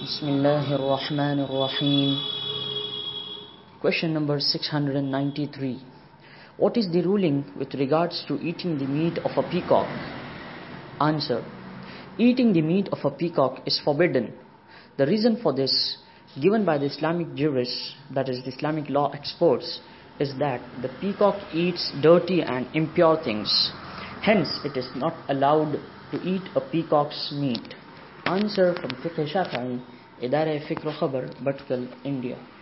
Bismillahir Rahmanir Rahim. Question number 693. What is the ruling with regards to eating the meat of a peacock? Answer. Eating the meat of a peacock is forbidden. The reason for this, given by the Islamic jurists, that is the Islamic law experts, is that the peacock eats dirty and impure things. Hence, it is not allowed to eat a peacock's meat. Answer from Fiqh Shafi'i, Idare Fikr Khabar, Bhatkal, India.